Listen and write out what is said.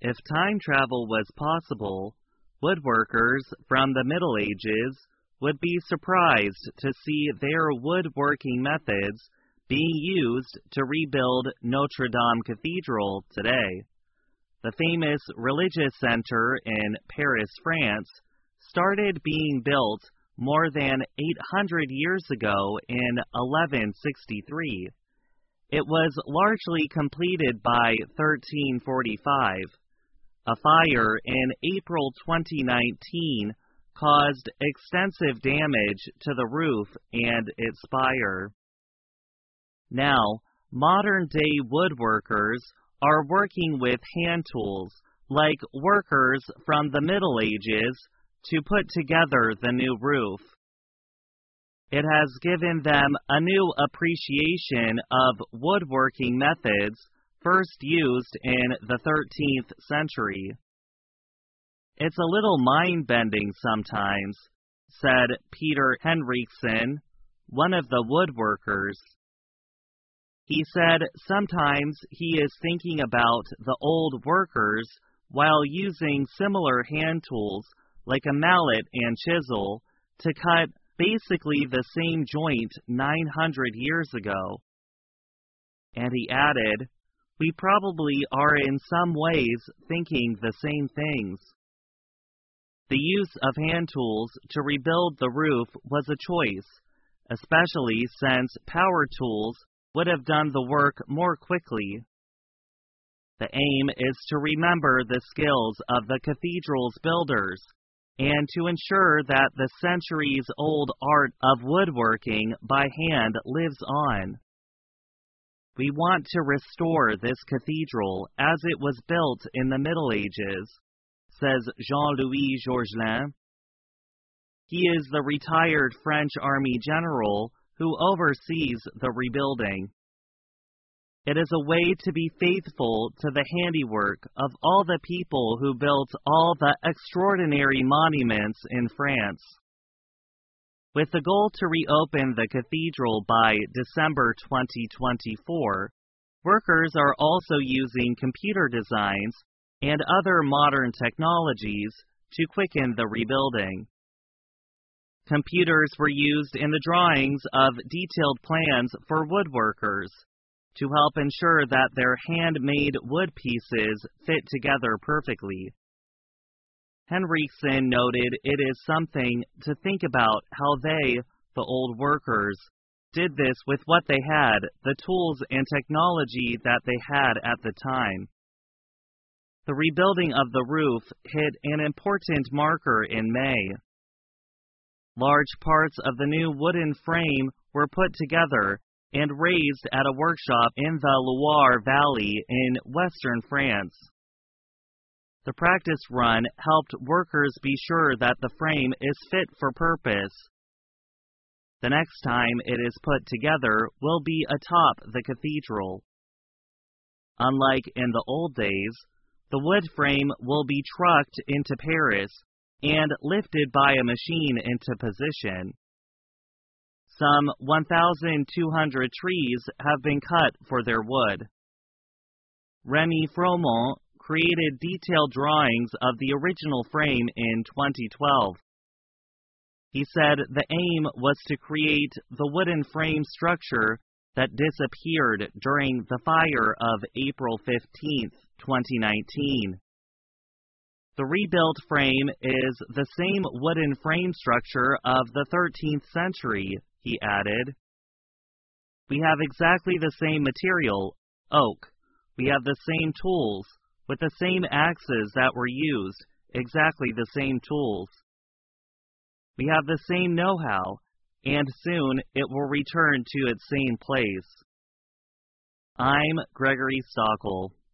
If time travel was possible, woodworkers from the Middle Ages would be surprised to see their woodworking methods being used to rebuild Notre Dame Cathedral today. The famous religious center in Paris, France, started being built more than 800 years ago in 1163. It was largely completed by 1345. A fire in April 2019 caused extensive damage to the roof and its spire. Now, modern-day woodworkers are working with hand tools, like workers from the Middle Ages, to put together the new roof. It has given them a new appreciation of woodworking methods first used in the 13th century. It's a little mind-bending sometimes, said Peter Henriksen, one of the woodworkers. He said sometimes he is thinking about the old workers while using similar hand tools like a mallet and chisel to cut basically the same joint 900 years ago. And he added, we probably are in some ways thinking the same things. The use of hand tools to rebuild the roof was a choice, especially since power tools would have done the work more quickly. The aim is to remember the skills of the cathedral's builders and to ensure that the centuries-old art of woodworking by hand lives on. We want to restore this cathedral as it was built in the Middle Ages, says Jean-Louis Georgelin. He is the retired French Army general who oversees the rebuilding. It is a way to be faithful to the handiwork of all the people who built all the extraordinary monuments in France. With the goal to reopen the cathedral by December 2024, workers are also using computer designs and other modern technologies to quicken the rebuilding. Computers were used in the drawings of detailed plans for woodworkers to help ensure that their handmade wood pieces fit together perfectly. Henriksen noted it is something to think about how they, the old workers, did this with what they had, the tools and technology that they had at the time. The rebuilding of the roof hit an important marker in May. Large parts of the new wooden frame were put together and raised at a workshop in the Loire Valley in western France. The practice run helped workers be sure that the frame is fit for purpose. The next time it is put together will be atop the cathedral. Unlike in the old days, the wood frame will be trucked into Paris and lifted by a machine into position. Some 1,200 trees have been cut for their wood. Rémi Fromont created detailed drawings of the original frame in 2012. He said the aim was to create the wooden frame structure that disappeared during the fire of April 15, 2019. The rebuilt frame is the same wooden frame structure of the 13th century, he added. We have exactly the same material, oak. We have the same tools, with the same axes that were used, exactly the same tools. We have the same know-how, and soon it will return to its same place. I'm Gregory Stockel.